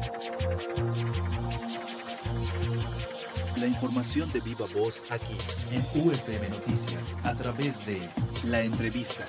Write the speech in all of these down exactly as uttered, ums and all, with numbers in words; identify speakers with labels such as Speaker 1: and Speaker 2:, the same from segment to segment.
Speaker 1: La información de viva voz aquí en U F M Noticias a través de La Entrevista.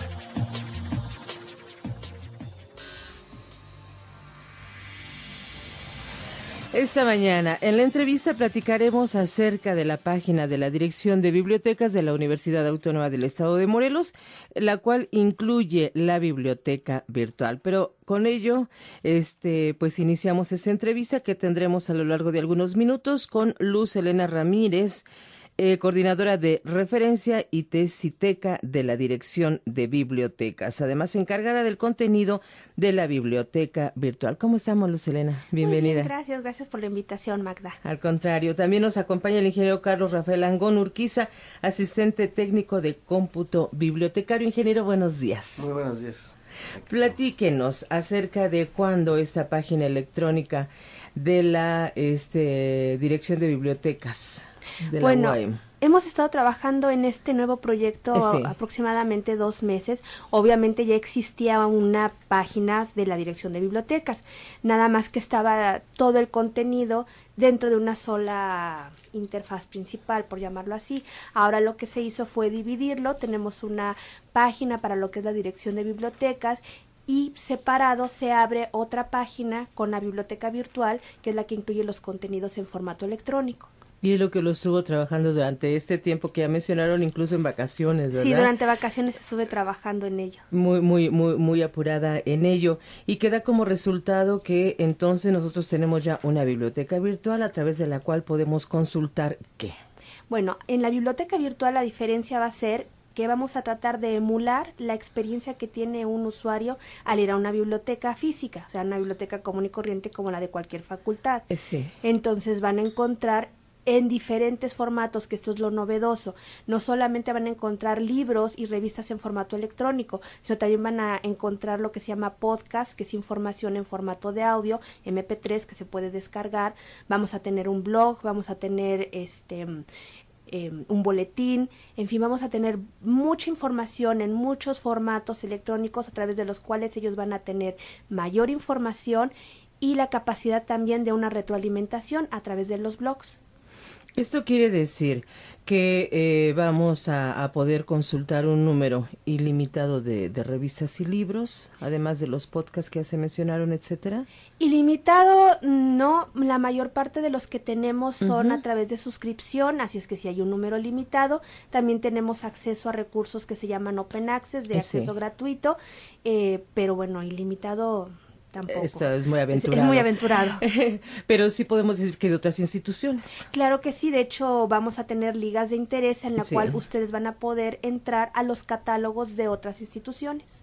Speaker 2: Esta mañana, en la entrevista, platicaremos acerca de la página de la Dirección de Bibliotecas de la Universidad Autónoma del Estado de Morelos, la cual incluye la biblioteca virtual. Pero con ello, este, pues iniciamos esta entrevista que tendremos a lo largo de algunos minutos con Luz Elena Ramírez, Eh, coordinadora de referencia y tesiteca de la Dirección de Bibliotecas, además encargada del contenido de la biblioteca virtual. ¿Cómo estamos, Luz Elena? Bienvenida.
Speaker 3: Muy bien, gracias, gracias por la invitación, Magda.
Speaker 2: Al contrario, también nos acompaña el ingeniero Carlos Rafael Angón Urquiza, asistente técnico de cómputo bibliotecario. Ingeniero, buenos días.
Speaker 4: Muy buenos días.
Speaker 2: Platíquenos acerca de cuándo esta página electrónica de la este, Dirección de Bibliotecas de la
Speaker 3: bueno,
Speaker 2: U A M.
Speaker 3: Hemos estado trabajando en este nuevo proyecto sí. aproximadamente dos meses. Obviamente ya existía una página de la Dirección de Bibliotecas, nada más que estaba todo el contenido dentro de una sola interfaz principal, por llamarlo así. Ahora lo que se hizo fue dividirlo. Tenemos una página para lo que es la Dirección de Bibliotecas y separado se abre otra página con la biblioteca virtual, que es la que incluye los contenidos en formato electrónico.
Speaker 2: Y es lo que lo estuvo trabajando durante este tiempo que ya mencionaron, incluso en vacaciones, ¿verdad?
Speaker 3: Sí, durante vacaciones estuve trabajando en ello.
Speaker 2: Muy, muy, muy, muy apurada en ello. Y queda como resultado que entonces nosotros tenemos ya una biblioteca virtual a través de la cual podemos consultar ¿qué?
Speaker 3: Bueno, en la biblioteca virtual la diferencia va a ser que vamos a tratar de emular la experiencia que tiene un usuario al ir a una biblioteca física, o sea, una biblioteca común y corriente como la de cualquier facultad.
Speaker 2: Sí.
Speaker 3: Entonces van a encontrar en diferentes formatos, que esto es lo novedoso. No solamente van a encontrar libros y revistas en formato electrónico, sino también van a encontrar lo que se llama podcast, que es información en formato de audio, eme pe tres, que se puede descargar. Vamos a tener un blog, vamos a tener este eh, un boletín, en fin, vamos a tener mucha información en muchos formatos electrónicos a través de los cuales ellos van a tener mayor información y la capacidad también de una retroalimentación a través de los blogs.
Speaker 2: Esto quiere decir que eh, vamos a, a poder consultar un número ilimitado de, de revistas y libros, además de los podcasts que ya se mencionaron, etcétera.
Speaker 3: Ilimitado, no, la mayor parte de los que tenemos son
Speaker 2: Uh-huh.
Speaker 3: a través de suscripción, así es que si hay un número limitado, también tenemos acceso a recursos que se llaman Open Access, de acceso
Speaker 2: sí.
Speaker 3: gratuito, eh, pero bueno, ilimitado tampoco.
Speaker 2: Esto es muy aventurado.
Speaker 3: Es, es muy aventurado.
Speaker 2: Pero sí podemos decir que de otras instituciones.
Speaker 3: Claro que sí, de hecho vamos a tener ligas de interés en la
Speaker 2: sí.
Speaker 3: cual ustedes van a poder entrar a los catálogos de otras instituciones.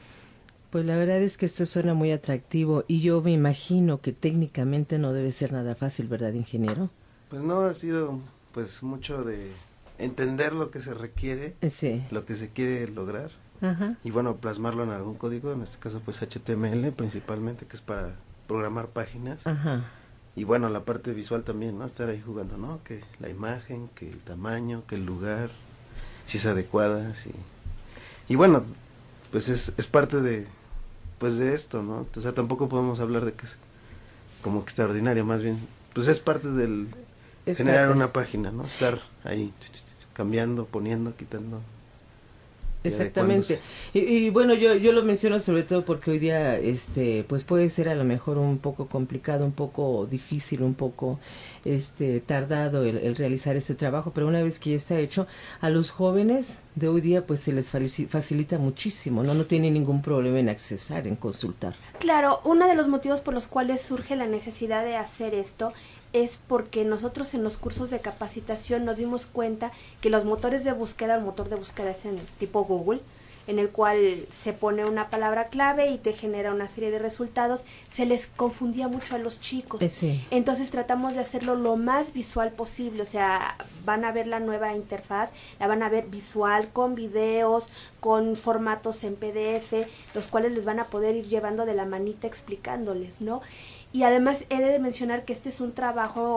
Speaker 2: Pues la verdad es que esto suena muy atractivo y yo me imagino que técnicamente no debe ser nada fácil, ¿verdad, ingeniero?
Speaker 4: Pues no, ha sido pues mucho de entender lo que se requiere,
Speaker 2: sí.
Speaker 4: lo que se quiere lograr.
Speaker 2: Ajá.
Speaker 4: Y bueno, plasmarlo en algún código, en este caso pues hache te eme ele principalmente, que es para programar páginas.
Speaker 2: Ajá.
Speaker 4: Y bueno, la parte visual también, ¿no? Estar ahí jugando, ¿no? Que la imagen, que el tamaño, que el lugar, si es adecuada, si... Y bueno, pues es, es parte de, pues de esto, ¿no? O sea, tampoco podemos hablar de que es como que extraordinario, más bien, pues es parte del
Speaker 2: es
Speaker 4: generar
Speaker 2: parte.
Speaker 4: una página, ¿no? Estar ahí cambiando, poniendo, quitando.
Speaker 2: Exactamente. Y, y bueno, yo yo lo menciono sobre todo porque hoy día este pues puede ser a lo mejor un poco complicado, un poco difícil, un poco este tardado el, el realizar este trabajo, pero una vez que ya está hecho, a los jóvenes de hoy día pues se les facilita muchísimo, no no tienen ningún problema en accesar, en consultar.
Speaker 3: Claro, uno de los motivos por los cuales surge la necesidad de hacer esto es porque nosotros en los cursos de capacitación nos dimos cuenta que los motores de búsqueda, el motor de búsqueda es en tipo Google, en el cual se pone una palabra clave y te genera una serie de resultados, se les confundía mucho a los chicos.
Speaker 2: Sí.
Speaker 3: Entonces tratamos de hacerlo lo más visual posible, o sea, van a ver la nueva interfaz, la van a ver visual, con videos, con formatos en pe de efe, los cuales les van a poder ir llevando de la manita explicándoles, ¿no? Y además he de mencionar que este es un trabajo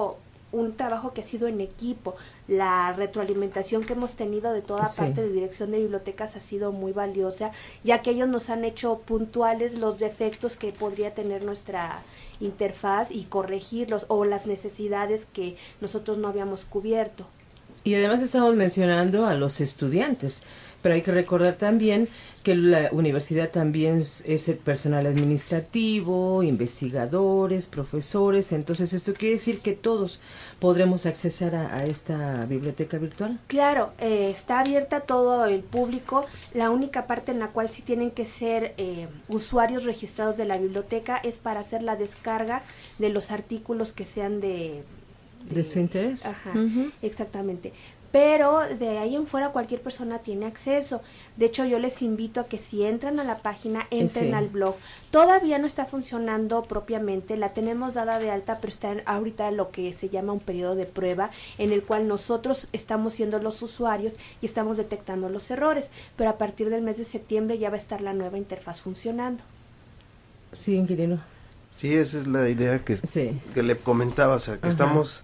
Speaker 3: un trabajo que ha sido en equipo. La retroalimentación que hemos tenido de toda
Speaker 2: Sí.
Speaker 3: parte de dirección de bibliotecas ha sido muy valiosa, ya que ellos nos han hecho puntuales los defectos que podría tener nuestra interfaz y corregirlos, o las necesidades que nosotros no habíamos cubierto.
Speaker 2: Y además estamos mencionando a los estudiantes, pero hay que recordar también que la universidad también es, es el personal administrativo, investigadores, profesores, entonces esto quiere decir que todos podremos accesar a, a esta biblioteca virtual.
Speaker 3: Claro, eh, está abierta a todo el público. La única parte en la cual sí tienen que ser eh, usuarios registrados de la biblioteca es para hacer la descarga de los artículos que sean de...
Speaker 2: ¿De su interés?
Speaker 3: Ajá,
Speaker 2: Ujú.
Speaker 3: exactamente. Pero de ahí en fuera cualquier persona tiene acceso. De hecho, yo les invito a que si entran a la página, entren
Speaker 2: Sí.
Speaker 3: al blog. Todavía no está funcionando propiamente, la tenemos dada de alta, pero está en, ahorita lo que se llama un periodo de prueba, en el cual nosotros estamos siendo los usuarios y estamos detectando los errores. Pero a partir del mes de septiembre ya va a estar la nueva interfaz funcionando.
Speaker 2: Sí, inquilino.
Speaker 4: Sí, esa es la idea que,
Speaker 2: Sí.
Speaker 4: que le comentaba, o sea, que
Speaker 2: Ajá.
Speaker 4: estamos,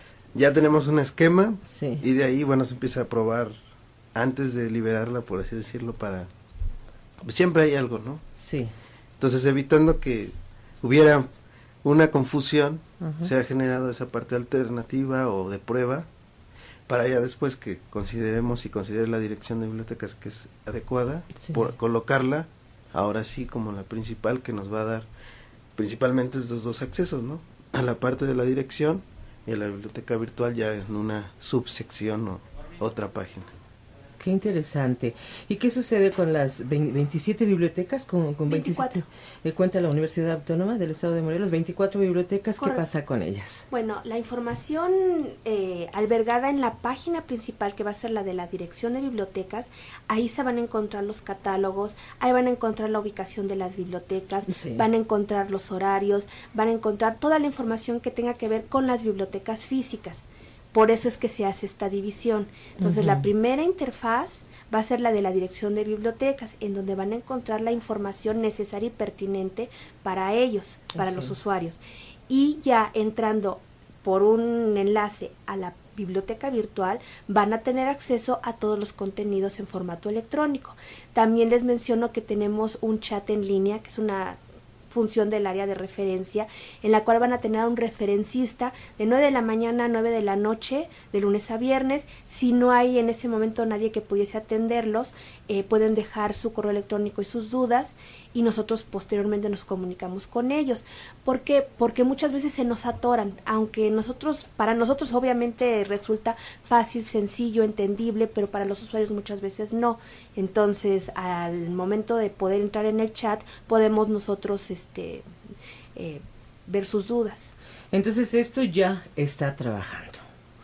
Speaker 4: ya tenemos un esquema
Speaker 2: Sí.
Speaker 4: y de ahí, bueno, se empieza a probar antes de liberarla, por así decirlo, para... pues siempre hay algo, ¿no?
Speaker 2: Sí.
Speaker 4: Entonces, evitando que hubiera una confusión,
Speaker 2: Ajá.
Speaker 4: se ha generado esa parte alternativa o de prueba, para ya después que consideremos y considere la dirección de bibliotecas que es adecuada,
Speaker 2: Sí.
Speaker 4: por colocarla, ahora sí, como la principal que nos va a dar principalmente estos dos accesos, ¿no? A la parte de la dirección y a la biblioteca virtual ya en una subsección o otra página.
Speaker 2: Qué interesante. ¿Y qué sucede con las vein- veintisiete bibliotecas? Con, con
Speaker 3: veinticuatro.
Speaker 2: veintisiete, eh, cuenta la Universidad Autónoma del Estado de Morelos, veinticuatro bibliotecas. ¿Qué
Speaker 3: Correcto.
Speaker 2: pasa con ellas?
Speaker 3: Bueno, la información eh, albergada en la página principal, que va a ser la de la Dirección de Bibliotecas, ahí se van a encontrar los catálogos, ahí van a encontrar la ubicación de las bibliotecas,
Speaker 2: Sí.
Speaker 3: van a encontrar los horarios, van a encontrar toda la información que tenga que ver con las bibliotecas físicas. Por eso es que se hace esta división. Entonces,
Speaker 2: Ujú.
Speaker 3: la primera interfaz va a ser la de la Dirección de Bibliotecas, en donde van a encontrar la información necesaria y pertinente para ellos, para
Speaker 2: Así.
Speaker 3: los usuarios. Y ya entrando por un enlace a la biblioteca virtual, van a tener acceso a todos los contenidos en formato electrónico. También les menciono que tenemos un chat en línea, que es una función del área de referencia, en la cual van a tener a un referencista de nueve de la mañana a nueve de la noche, de lunes a viernes. Si no hay en ese momento nadie que pudiese atenderlos, eh, pueden dejar su correo electrónico y sus dudas, y nosotros posteriormente nos comunicamos con ellos. ¿Por qué? Porque muchas veces se nos atoran, aunque nosotros, para nosotros obviamente resulta fácil, sencillo, entendible, pero para los usuarios muchas veces no. Entonces, al momento de poder entrar en el chat, podemos nosotros este eh, ver sus dudas.
Speaker 2: Entonces esto ya está trabajando.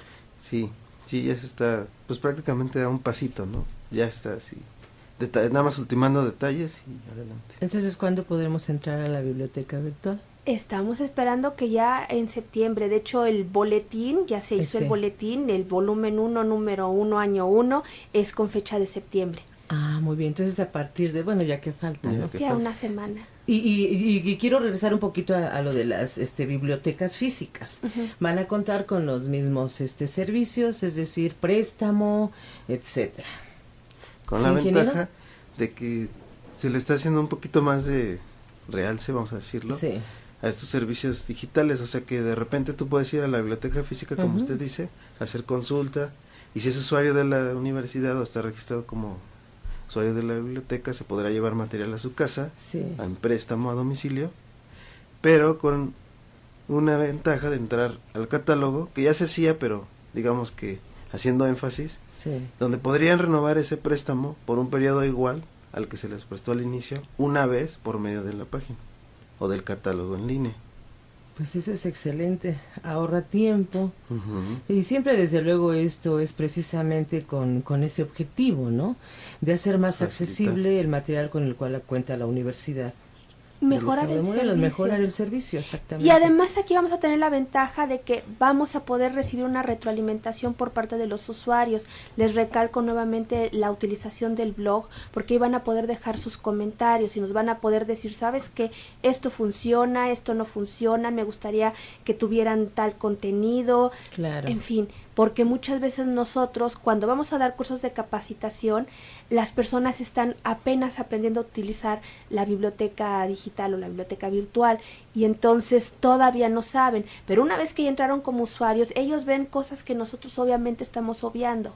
Speaker 4: Sí, sí, ya se está, pues prácticamente a un pasito, ¿no? Ya está así. Deta- nada más ultimando detalles y adelante.
Speaker 2: Entonces, ¿cuándo podremos entrar a la biblioteca virtual?
Speaker 3: Estamos esperando que ya en septiembre, de hecho el boletín, ya se hizo
Speaker 2: Sí.
Speaker 3: el boletín, el volumen uno, número uno, año uno, es con fecha de septiembre.
Speaker 2: Ah, muy bien. Entonces, a partir de, bueno, ya que falta,
Speaker 4: Ya
Speaker 2: ¿no?
Speaker 4: que
Speaker 3: Ya
Speaker 4: falta.
Speaker 3: una semana.
Speaker 2: Y, y, y- y quiero regresar un poquito a, a lo de las este, bibliotecas físicas.
Speaker 3: Ujú.
Speaker 2: Van a contar con los mismos este, servicios, es decir, préstamo, etcétera.
Speaker 4: Con
Speaker 2: Sí,
Speaker 4: la
Speaker 2: ingeniero.
Speaker 4: ventaja de que se le está haciendo un poquito más de realce, vamos a decirlo,
Speaker 2: Sí.
Speaker 4: a estos servicios digitales, o sea que de repente tú puedes ir a la biblioteca física, como
Speaker 2: Ujú.
Speaker 4: usted dice, hacer consulta, y si es usuario de la universidad o está registrado como usuario de la biblioteca, se podrá llevar material a su casa,
Speaker 2: Sí.
Speaker 4: en préstamo a domicilio, pero con una ventaja de entrar al catálogo, que ya se hacía, pero digamos que haciendo énfasis,
Speaker 2: Sí.
Speaker 4: donde podrían renovar ese préstamo por un periodo igual al que se les prestó al inicio, una vez por medio de la página o del catálogo en línea.
Speaker 2: Pues eso es excelente, ahorra tiempo.
Speaker 4: Ujú.
Speaker 2: Y siempre, desde luego, esto es precisamente con, con ese objetivo, ¿no? De hacer más
Speaker 4: Facilitar.
Speaker 2: accesible el material con el cual cuenta la universidad.
Speaker 3: mejorar
Speaker 2: del
Speaker 3: el
Speaker 2: Morelos,
Speaker 3: servicio.
Speaker 2: mejorar el servicio, exactamente.
Speaker 3: Y además aquí vamos a tener la ventaja de que vamos a poder recibir una retroalimentación por parte de los usuarios. Les recalco nuevamente la utilización del blog, porque ahí van a poder dejar sus comentarios y nos van a poder decir, ¿sabes qué? Esto funciona, esto no funciona, me gustaría que tuvieran tal contenido,
Speaker 2: claro.
Speaker 3: En fin, porque muchas veces nosotros, cuando vamos a dar cursos de capacitación, las personas están apenas aprendiendo a utilizar la biblioteca digital o la biblioteca virtual y entonces todavía no saben, pero una vez que ya entraron como usuarios, ellos ven cosas que nosotros obviamente estamos obviando.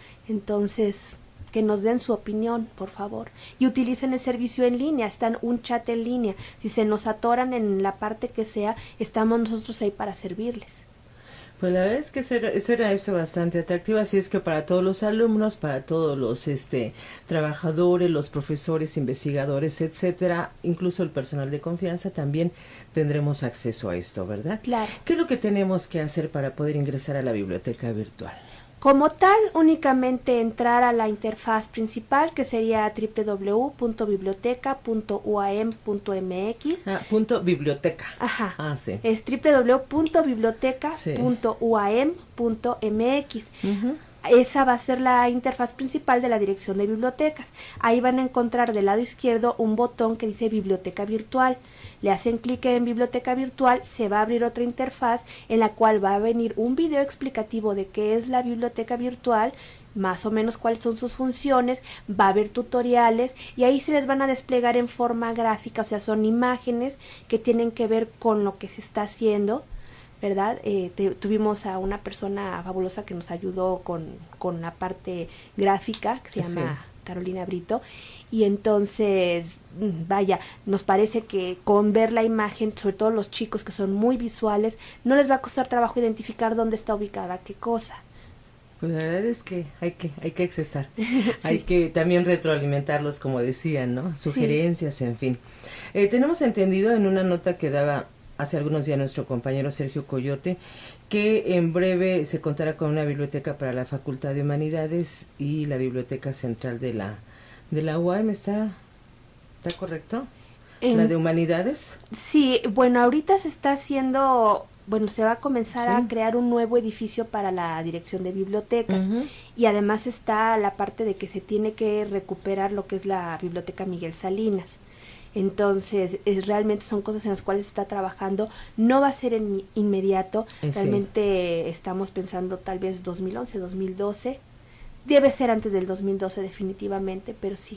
Speaker 3: Entonces, que nos den su opinión, por favor, y utilicen el servicio en línea, están un chat en línea, si se nos atoran en la parte que sea, estamos nosotros ahí para servirles.
Speaker 2: Pues la verdad es que eso era, eso era eso bastante atractivo, así es que para todos los alumnos, para todos los este trabajadores, los profesores, investigadores, etcétera, incluso el personal de confianza, también tendremos acceso a esto, ¿verdad?
Speaker 3: Claro.
Speaker 2: ¿Qué es lo que tenemos que hacer para poder ingresar a la biblioteca virtual?
Speaker 3: Como tal, únicamente entrar a la interfaz principal, que sería doble u doble u doble u punto biblioteca punto u a m punto m x.
Speaker 2: Ah, punto biblioteca.
Speaker 3: Ajá.
Speaker 2: Ah, sí.
Speaker 3: Es doble u doble u doble u punto biblioteca punto u a m punto m x.
Speaker 2: Uh-huh.
Speaker 3: Esa va a ser la interfaz principal de la dirección de bibliotecas. Ahí van a encontrar del lado izquierdo un botón que dice Biblioteca Virtual. Le hacen clic en Biblioteca Virtual, se va a abrir otra interfaz en la cual va a venir un video explicativo de qué es la biblioteca virtual, más o menos cuáles son sus funciones, va a haber tutoriales y ahí se les van a desplegar en forma gráfica, o sea, son imágenes que tienen que ver con lo que se está haciendo, ¿verdad? Eh, te, tuvimos a una persona fabulosa que nos ayudó con, con la parte gráfica, que se llama sí. Carolina Brito, y entonces, vaya, nos parece que con ver la imagen, sobre todo los chicos que son muy visuales, no les va a costar trabajo identificar dónde está ubicada qué cosa.
Speaker 2: Pues la verdad es que hay que hay que accesar, sí. Hay que también retroalimentarlos, como decían, ¿no? Sugerencias, sí. En fin. Eh, tenemos entendido en una nota que daba hace algunos días nuestro compañero Sergio Coyote, que en breve se contará con una biblioteca para la Facultad de Humanidades y la Biblioteca Central de la de la U A M. ¿Está, está correcto? En, ¿La de Humanidades?
Speaker 3: Sí, bueno, ahorita se está haciendo, bueno, se va a comenzar sí. a crear un nuevo edificio para la Dirección de Bibliotecas uh-huh. y además está la parte de que se tiene que recuperar lo que es la Biblioteca Miguel Salinas. Entonces, es, realmente son cosas en las cuales se está trabajando, no va a ser en inmediato, sí. Realmente estamos pensando tal vez dos mil once, dos mil doce, debe ser antes del dos mil doce definitivamente, pero sí.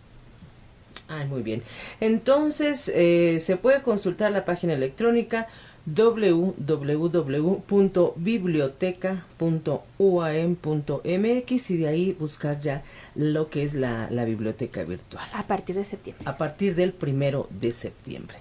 Speaker 2: Ah, muy bien. Entonces, eh, se puede consultar la página electrónica doble u doble u doble u punto biblioteca punto u a m punto m x y de ahí buscar ya lo que es la, la biblioteca virtual.
Speaker 3: A partir de septiembre.
Speaker 2: A partir del primero de septiembre.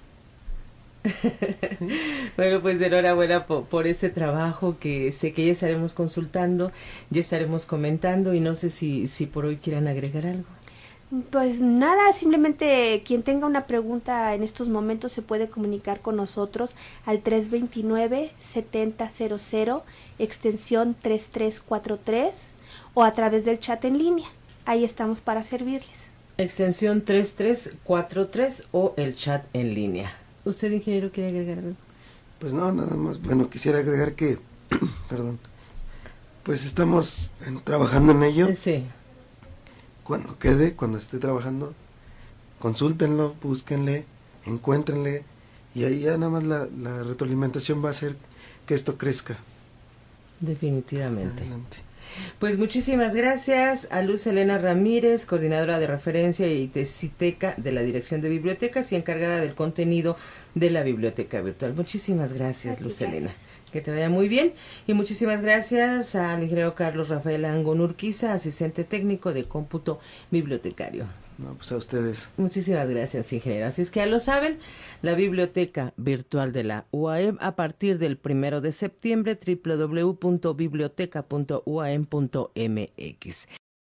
Speaker 2: Bueno, pues enhorabuena por, por ese trabajo que sé que ya estaremos consultando, ya estaremos comentando y no sé si, si por hoy quieran agregar algo.
Speaker 3: Pues nada, simplemente quien tenga una pregunta en estos momentos se puede comunicar con nosotros al tres dos nueve, siete cero cero cero, extensión tres tres cuatro tres o a través del chat en línea. Ahí estamos para servirles.
Speaker 2: Extensión tres tres cuatro tres o el chat en línea. ¿Usted, ingeniero, quiere agregar algo?
Speaker 4: Pues no, nada más. Bueno, quisiera agregar que, perdón, pues estamos en, trabajando en ello.
Speaker 2: Sí.
Speaker 4: Cuando quede, cuando esté trabajando, consúltenlo, búsquenle, encuéntrenle y ahí ya nada más la, la retroalimentación va a hacer que esto crezca.
Speaker 2: Definitivamente.
Speaker 4: Adelante.
Speaker 2: Pues muchísimas gracias a Luz Elena Ramírez, coordinadora de referencia y tesiteca de la Dirección de Bibliotecas y encargada del contenido de la Biblioteca Virtual. Muchísimas gracias, Luz Elena. Que te vaya muy bien. Y muchísimas gracias al ingeniero Carlos Rafael Angon Urquiza, asistente técnico de cómputo bibliotecario.
Speaker 4: No, pues a ustedes.
Speaker 2: Muchísimas gracias, ingeniero. Así es que ya lo saben, la Biblioteca Virtual de la U A M a partir del primero de septiembre, doble u doble u doble u punto biblioteca punto u a m punto m x.